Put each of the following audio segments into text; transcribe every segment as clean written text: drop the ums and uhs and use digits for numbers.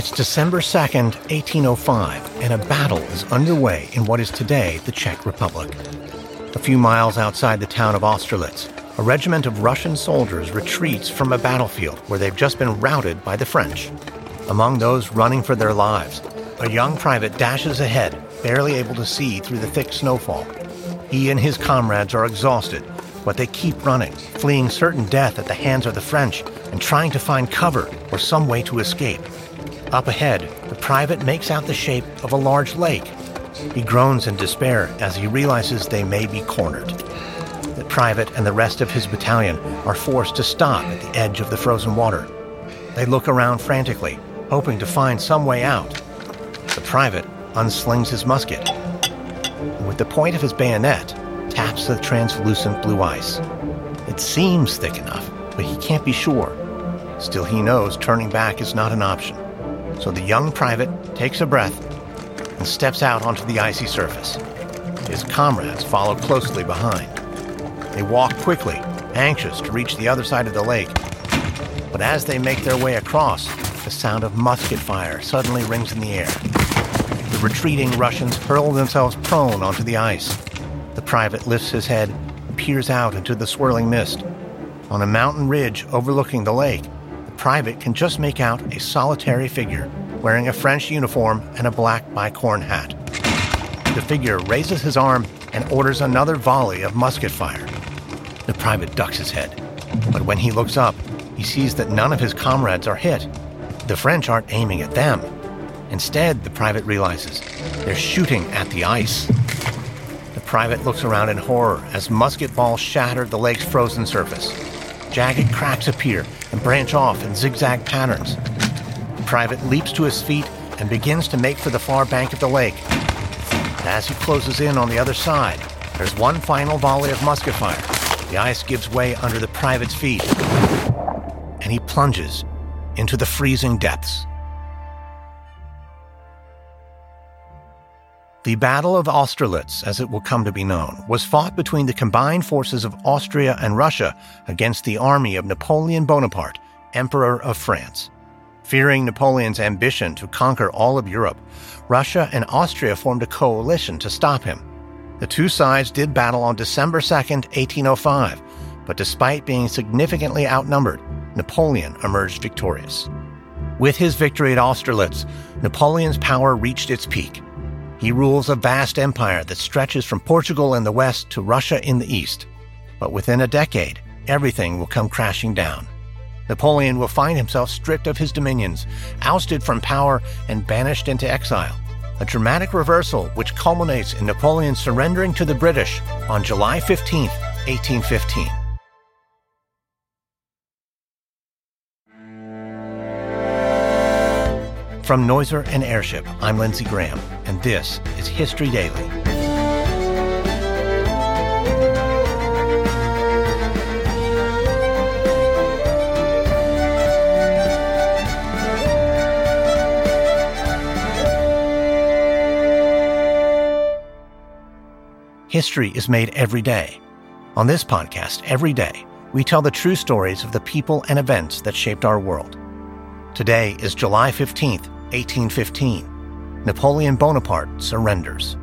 It's December 2nd, 1805, and a battle is underway in what is today the Czech Republic. A few miles outside the town of Austerlitz, a regiment of Russian soldiers retreats from a battlefield where they've just been routed by the French. Among those running for their lives, a young private dashes ahead, barely able to see through the thick snowfall. He and his comrades are exhausted, but they keep running, fleeing certain death at the hands of the French and trying to find cover or some way to escape. Up ahead, the private makes out the shape of a large lake. He groans in despair as he realizes they may be cornered. The private and the rest of his battalion are forced to stop at the edge of the frozen water. They look around frantically, hoping to find some way out. The private unslings his musket, and with the point of his bayonet, taps the translucent blue ice. It seems thick enough, but he can't be sure. Still, he knows turning back is not an option. So the young private takes a breath and steps out onto the icy surface. His comrades follow closely behind. They walk quickly, anxious to reach the other side of the lake. But as they make their way across, the sound of musket fire suddenly rings in the air. The retreating Russians hurl themselves prone onto the ice. The private lifts his head and peers out into the swirling mist. On a mountain ridge overlooking the lake, private can just make out a solitary figure wearing a French uniform and a black bicorn hat. The figure raises his arm and orders another volley of musket fire. The private ducks his head, but when he looks up, he sees that none of his comrades are hit. The French aren't aiming at them. Instead, the private realizes they're shooting at the ice. The private looks around in horror as musket balls shatter the lake's frozen surface. Jagged cracks appear and branch off in zigzag patterns. The private leaps to his feet and begins to make for the far bank of the lake. But as he closes in on the other side, there's one final volley of musket fire. The ice gives way under the private's feet, and he plunges into the freezing depths. The Battle of Austerlitz, as it will come to be known, was fought between the combined forces of Austria and Russia against the army of Napoleon Bonaparte, Emperor of France. Fearing Napoleon's ambition to conquer all of Europe, Russia and Austria formed a coalition to stop him. The two sides did battle on December 2nd, 1805, but despite being significantly outnumbered, Napoleon emerged victorious. With his victory at Austerlitz, Napoleon's power reached its peak. He rules a vast empire that stretches from Portugal in the west to Russia in the east. But within a decade, everything will come crashing down. Napoleon will find himself stripped of his dominions, ousted from power, and banished into exile. A dramatic reversal which culminates in Napoleon surrendering to the British on July 15, 1815. From Noiser and Airship, I'm Lindsey Graham, and this is History Daily. History is made every day. On this podcast, every day, we tell the true stories of the people and events that shaped our world. Today is July 15th, 1815. Napoleon Bonaparte surrenders.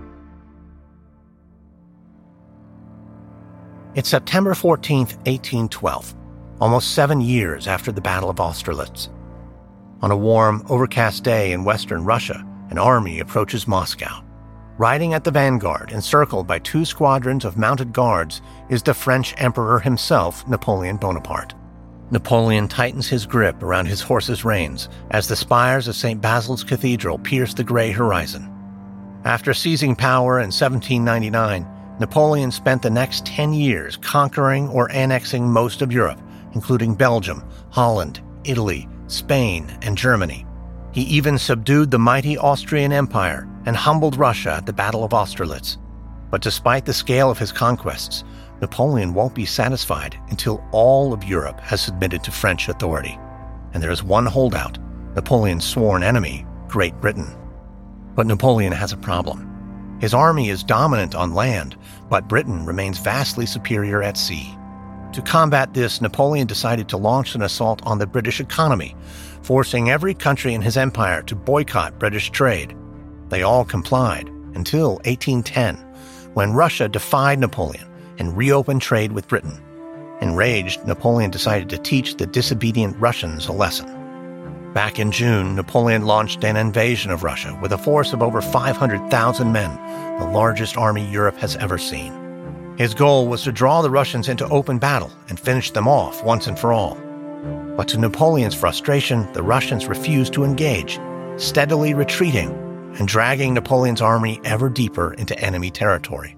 It's September 14th, 1812, almost 7 years after the Battle of Austerlitz. On a warm, overcast day in western Russia, an army approaches Moscow. Riding at the vanguard, encircled by 2 squadrons of mounted guards, is the French Emperor himself, Napoleon Bonaparte. Napoleon tightens his grip around his horse's reins as the spires of St. Basil's Cathedral pierce the gray horizon. After seizing power in 1799, Napoleon spent the next 10 years conquering or annexing most of Europe, including Belgium, Holland, Italy, Spain, and Germany. He even subdued the mighty Austrian Empire and humbled Russia at the Battle of Austerlitz. But despite the scale of his conquests, Napoleon won't be satisfied until all of Europe has submitted to French authority. And there is one holdout, Napoleon's sworn enemy, Great Britain. But Napoleon has a problem. His army is dominant on land, but Britain remains vastly superior at sea. To combat this, Napoleon decided to launch an assault on the British economy, forcing every country in his empire to boycott British trade. They all complied until 1810, when Russia defied Napoleon and reopened trade with Britain. Enraged, Napoleon decided to teach the disobedient Russians a lesson. Back in June, Napoleon launched an invasion of Russia with a force of over 500,000 men, the largest army Europe has ever seen. His goal was to draw the Russians into open battle and finish them off once and for all. But to Napoleon's frustration, the Russians refused to engage, steadily retreating and dragging Napoleon's army ever deeper into enemy territory.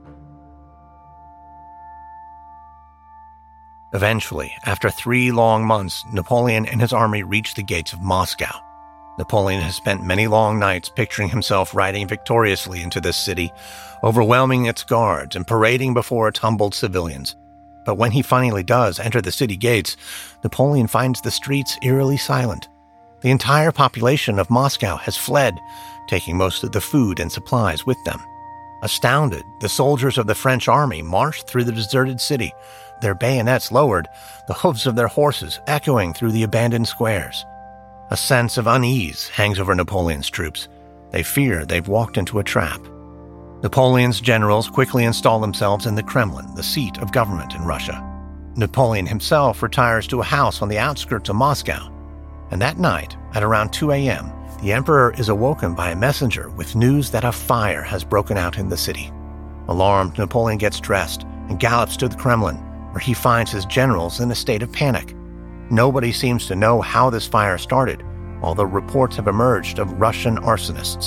Eventually, after 3 long months, Napoleon and his army reached the gates of Moscow. Napoleon has spent many long nights picturing himself riding victoriously into this city, overwhelming its guards and parading before its humbled civilians. But when he finally does enter the city gates, Napoleon finds the streets eerily silent. The entire population of Moscow has fled, taking most of the food and supplies with them. Astounded, the soldiers of the French army marched through the deserted city, their bayonets lowered, the hoofs of their horses echoing through the abandoned squares. A sense of unease hangs over Napoleon's troops. They fear they've walked into a trap. Napoleon's generals quickly install themselves in the Kremlin, the seat of government in Russia. Napoleon himself retires to a house on the outskirts of Moscow. And that night, at around 2 a.m., the emperor is awoken by a messenger with news that a fire has broken out in the city. Alarmed, Napoleon gets dressed and gallops to the Kremlin, where he finds his generals in a state of panic. Nobody seems to know how this fire started, although reports have emerged of Russian arsonists.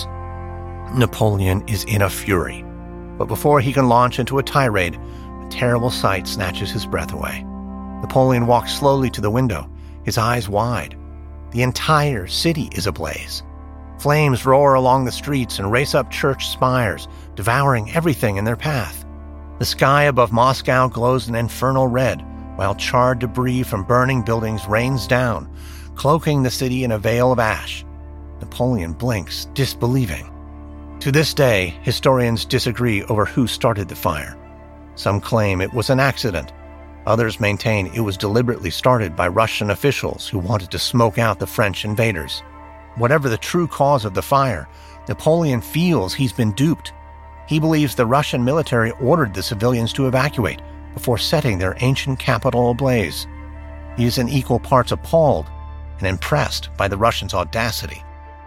Napoleon is in a fury, but before he can launch into a tirade, a terrible sight snatches his breath away. Napoleon walks slowly to the window, his eyes wide. The entire city is ablaze. Flames roar along the streets and race up church spires, devouring everything in their path. The sky above Moscow glows an infernal red, while charred debris from burning buildings rains down, cloaking the city in a veil of ash. Napoleon blinks, disbelieving. To this day, historians disagree over who started the fire. Some claim it was an accident. Others maintain it was deliberately started by Russian officials who wanted to smoke out the French invaders. Whatever the true cause of the fire, Napoleon feels he's been duped. He believes the Russian military ordered the civilians to evacuate before setting their ancient capital ablaze. He is in equal parts appalled and impressed by the Russians' audacity.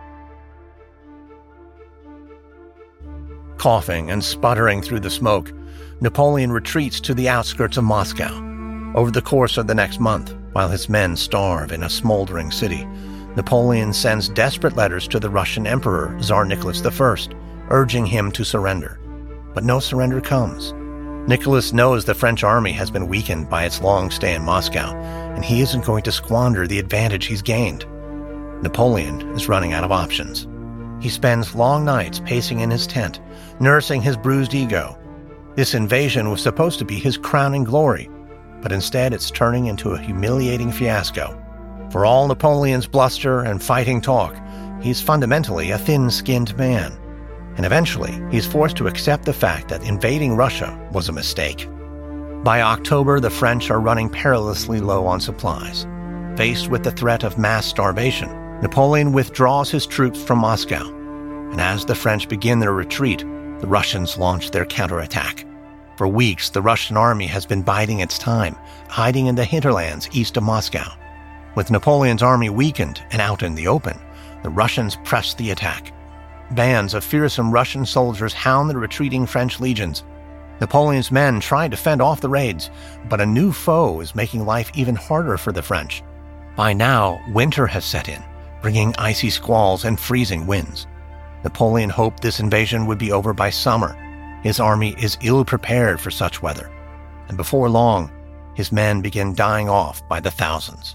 Coughing and sputtering through the smoke, Napoleon retreats to the outskirts of Moscow. Over the course of the next month, while his men starve in a smoldering city, Napoleon sends desperate letters to the Russian Emperor, Tsar Nicholas I, urging him to surrender. But no surrender comes. Nicholas knows the French army has been weakened by its long stay in Moscow, and he isn't going to squander the advantage he's gained. Napoleon is running out of options. He spends long nights pacing in his tent, nursing his bruised ego. This invasion was supposed to be his crowning glory, but instead it's turning into a humiliating fiasco. For all Napoleon's bluster and fighting talk, he's fundamentally a thin-skinned man. And eventually, he's forced to accept the fact that invading Russia was a mistake. By October, the French are running perilously low on supplies. Faced with the threat of mass starvation, Napoleon withdraws his troops from Moscow. And as the French begin their retreat, the Russians launch their counterattack. For weeks, the Russian army has been biding its time, hiding in the hinterlands east of Moscow. With Napoleon's army weakened and out in the open, the Russians press the attack. Bands of fearsome Russian soldiers hound the retreating French legions. Napoleon's men try to fend off the raids, but a new foe is making life even harder for the French. By now, winter has set in, bringing icy squalls and freezing winds. Napoleon hoped this invasion would be over by summer. His army is ill-prepared for such weather, and before long, his men begin dying off by the thousands.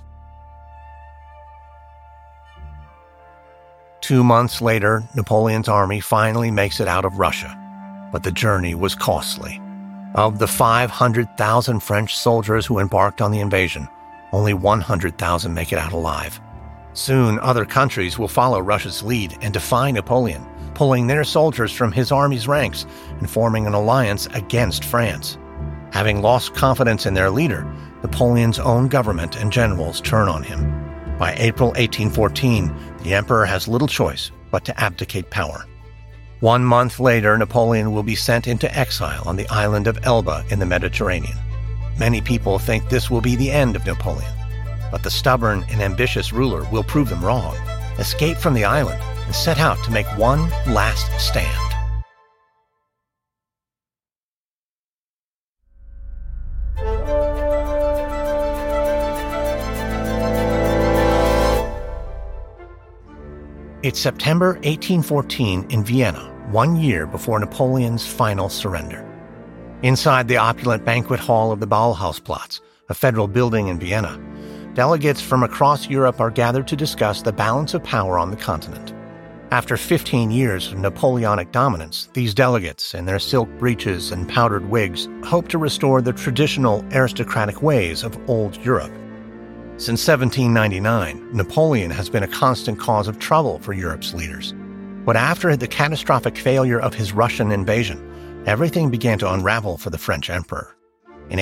2 months later, Napoleon's army finally makes it out of Russia, but the journey was costly. Of the 500,000 French soldiers who embarked on the invasion, only 100,000 make it out alive. Soon, other countries will follow Russia's lead and defy Napoleon, pulling their soldiers from his army's ranks and forming an alliance against France. Having lost confidence in their leader, Napoleon's own government and generals turn on him. By April 1814, the emperor has little choice but to abdicate power. 1 month later, Napoleon will be sent into exile on the island of Elba in the Mediterranean. Many people think this will be the end of Napoleon, but the stubborn and ambitious ruler will prove them wrong, escape from the island, and set out to make one last stand. It's September 1814 in Vienna, 1 year before Napoleon's final surrender. Inside the opulent banquet hall of the Ballhausplatz, a federal building in Vienna, delegates from across Europe are gathered to discuss the balance of power on the continent. After 15 years of Napoleonic dominance, these delegates, in their silk breeches and powdered wigs, hope to restore the traditional aristocratic ways of old Europe. Since 1799, Napoleon has been a constant cause of trouble for Europe's leaders. But after the catastrophic failure of his Russian invasion, everything began to unravel for the French emperor. In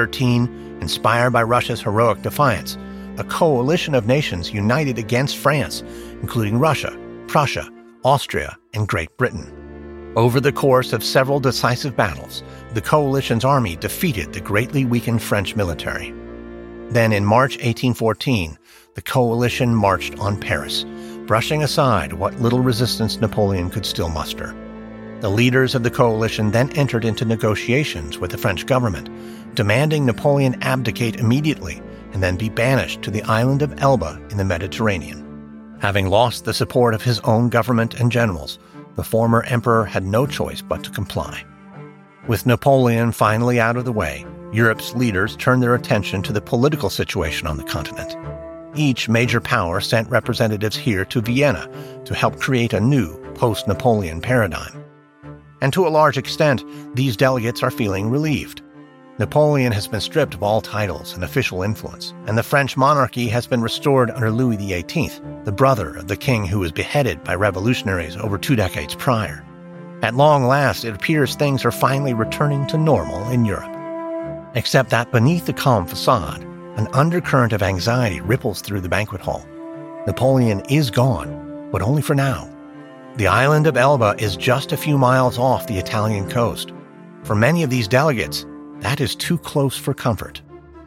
1813, inspired by Russia's heroic defiance, a coalition of nations united against France, including Russia, Prussia, Austria, and Great Britain. Over the course of several decisive battles, the coalition's army defeated the greatly weakened French military. Then in March 1814, the coalition marched on Paris, brushing aside what little resistance Napoleon could still muster. The leaders of the coalition then entered into negotiations with the French government, demanding Napoleon abdicate immediately and then be banished to the island of Elba in the Mediterranean. Having lost the support of his own government and generals, the former emperor had no choice but to comply. With Napoleon finally out of the way, Europe's leaders turned their attention to the political situation on the continent. Each major power sent representatives here to Vienna to help create a new post-Napoleon paradigm. And to a large extent, these delegates are feeling relieved. Napoleon has been stripped of all titles and official influence, and the French monarchy has been restored under Louis XVIII, the brother of the king who was beheaded by revolutionaries over 2 decades prior. At long last, it appears things are finally returning to normal in Europe. Except that beneath the calm facade, an undercurrent of anxiety ripples through the banquet hall. Napoleon is gone, but only for now. The island of Elba is just a few miles off the Italian coast. For many of these delegates, that is too close for comfort.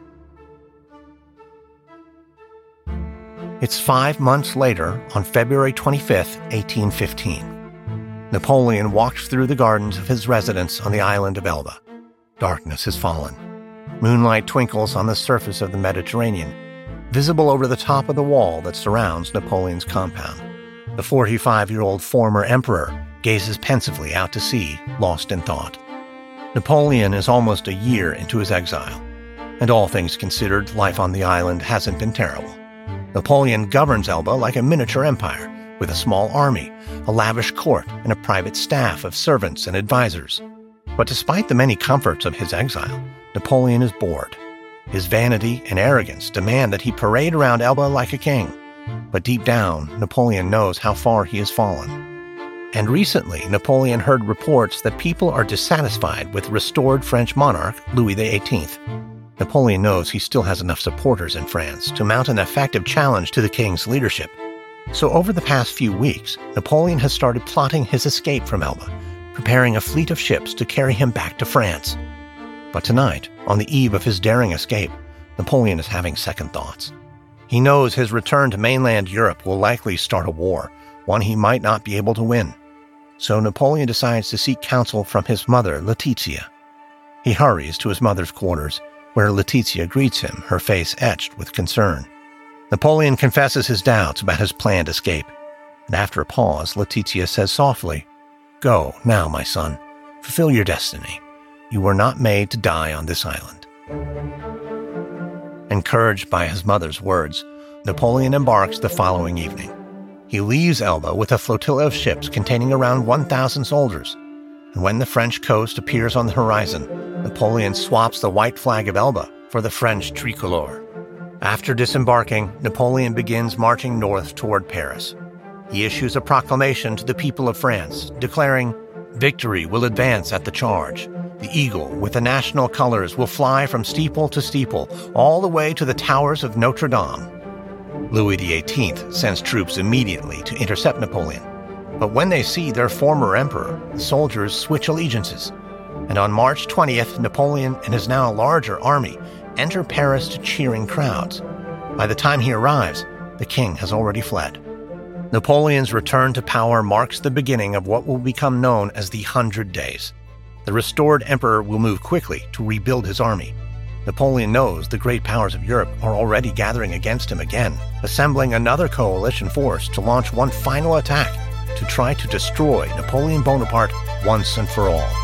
It's 5 months later, on February 25, 1815. Napoleon walks through the gardens of his residence on the island of Elba. Darkness has fallen. Moonlight twinkles on the surface of the Mediterranean, visible over the top of the wall that surrounds Napoleon's compound. The 45-year-old former emperor gazes pensively out to sea, lost in thought. Napoleon is almost a year into his exile, and all things considered, life on the island hasn't been terrible. Napoleon governs Elba like a miniature empire, with a small army, a lavish court, and a private staff of servants and advisors. But despite the many comforts of his exile, Napoleon is bored. His vanity and arrogance demand that he parade around Elba like a king. But deep down, Napoleon knows how far he has fallen. And recently, Napoleon heard reports that people are dissatisfied with restored French monarch Louis XVIII. Napoleon knows he still has enough supporters in France to mount an effective challenge to the king's leadership. So over the past few weeks, Napoleon has started plotting his escape from Elba, preparing a fleet of ships to carry him back to France. But tonight, on the eve of his daring escape, Napoleon is having second thoughts. He knows his return to mainland Europe will likely start a war, one he might not be able to win. So Napoleon decides to seek counsel from his mother, Letizia. He hurries to his mother's quarters, where Letizia greets him, her face etched with concern. Napoleon confesses his doubts about his planned escape, and after a pause, Letizia says softly, "Go now, my son. Fulfill your destiny. You were not made to die on this island." Encouraged by his mother's words, Napoleon embarks the following evening. He leaves Elba with a flotilla of ships containing around 1,000 soldiers, and when the French coast appears on the horizon, Napoleon swaps the white flag of Elba for the French tricolor. After disembarking, Napoleon begins marching north toward Paris. He issues a proclamation to the people of France, declaring, "Victory will advance at the charge. The eagle with the national colors will fly from steeple to steeple, all the way to the towers of Notre Dame. Louis XVIII sends troops immediately to intercept Napoleon. But when they see their former emperor, the soldiers switch allegiances. And on March 20th, Napoleon and his now larger army enter Paris to cheering crowds. By the time he arrives, the king has already fled. Napoleon's return to power marks the beginning of what will become known as the 100 Days. The restored emperor will move quickly to rebuild his army. Napoleon knows the great powers of Europe are already gathering against him again, assembling another coalition force to launch one final attack to try to destroy Napoleon Bonaparte once and for all.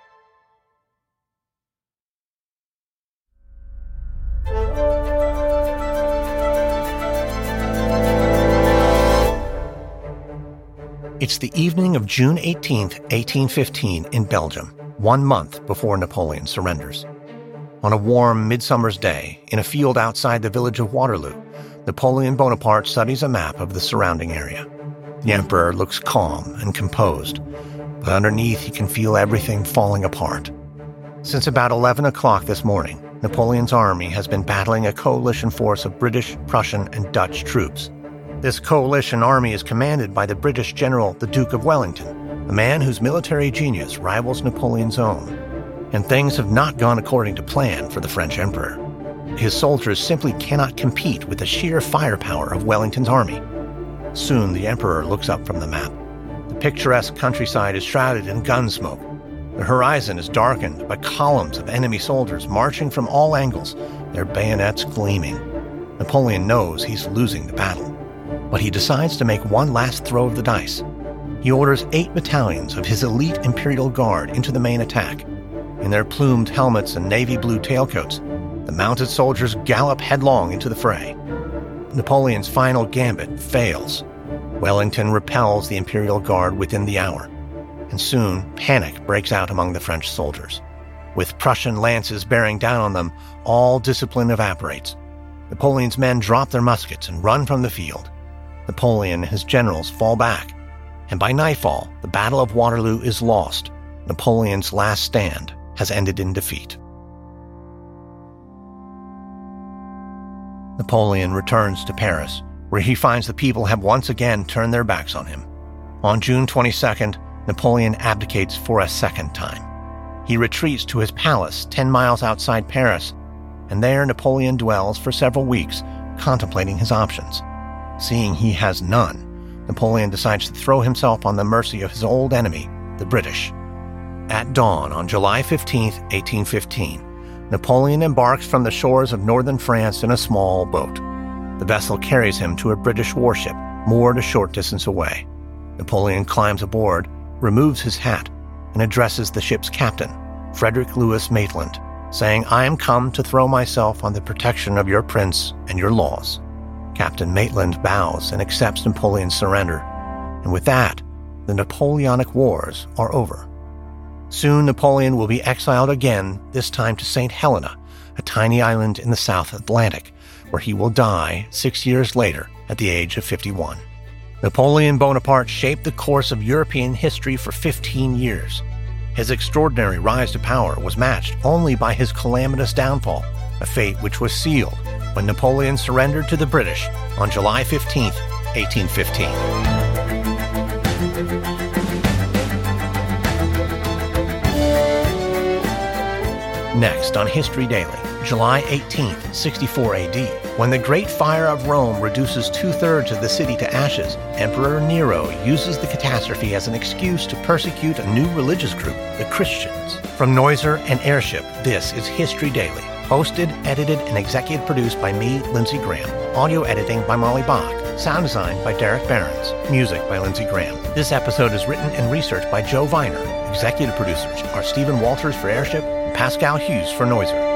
It's the evening of June 18, 1815, in Belgium, 1 month before Napoleon surrenders. On a warm midsummer's day, in a field outside the village of Waterloo, Napoleon Bonaparte studies a map of the surrounding area. The emperor looks calm and composed, but underneath he can feel everything falling apart. Since about 11 o'clock this morning, Napoleon's army has been battling a coalition force of British, Prussian, and Dutch troops. This coalition army is commanded by the British general, the Duke of Wellington, a man whose military genius rivals Napoleon's own. And things have not gone according to plan for the French emperor. His soldiers simply cannot compete with the sheer firepower of Wellington's army. Soon the emperor looks up from the map. The picturesque countryside is shrouded in gun smoke. The horizon is darkened by columns of enemy soldiers marching from all angles, their bayonets gleaming. Napoleon knows he's losing the battle, but he decides to make one last throw of the dice. He orders 8 battalions of his elite Imperial Guard into the main attack. In their plumed helmets and navy blue tailcoats, the mounted soldiers gallop headlong into the fray. Napoleon's final gambit fails. Wellington repels the Imperial Guard within the hour, and soon panic breaks out among the French soldiers. With Prussian lances bearing down on them, all discipline evaporates. Napoleon's men drop their muskets and run from the field. Napoleon and his generals fall back, and by nightfall, the Battle of Waterloo is lost. Napoleon's last stand has ended in defeat. Napoleon returns to Paris, where he finds the people have once again turned their backs on him. On June 22nd, Napoleon abdicates for a second time. He retreats to his palace 10 miles outside Paris, and there Napoleon dwells for several weeks, contemplating his options. Seeing he has none, Napoleon decides to throw himself on the mercy of his old enemy, the British. At dawn on July 15, 1815, Napoleon embarks from the shores of northern France in a small boat. The vessel carries him to a British warship moored a short distance away. Napoleon climbs aboard, removes his hat, and addresses the ship's captain, Frederick Louis Maitland, saying, "I am come to throw myself on the protection of your prince and your laws." Captain Maitland bows and accepts Napoleon's surrender, and with that, the Napoleonic Wars are over. Soon Napoleon will be exiled again, this time to St. Helena, a tiny island in the South Atlantic, where he will die 6 years later at the age of 51. Napoleon Bonaparte shaped the course of European history for 15 years. His extraordinary rise to power was matched only by his calamitous downfall, a fate which was sealed when Napoleon surrendered to the British on July 15, 1815. Next on History Daily, July 18, 64 AD, when the Great Fire of Rome reduces 2/3 of the city to ashes, Emperor Nero uses the catastrophe as an excuse to persecute a new religious group, the Christians. From Noiser and Airship, this is History Daily, hosted, edited, and executive produced by me, Lindsey Graham. Audio editing by Molly Bach. Sound design by Derek Behrens. Music by Lindsey Graham. This episode is written and researched by Joe Viner. Executive producers are Stephen Walters for Airship and Pascal Hughes for Noiser.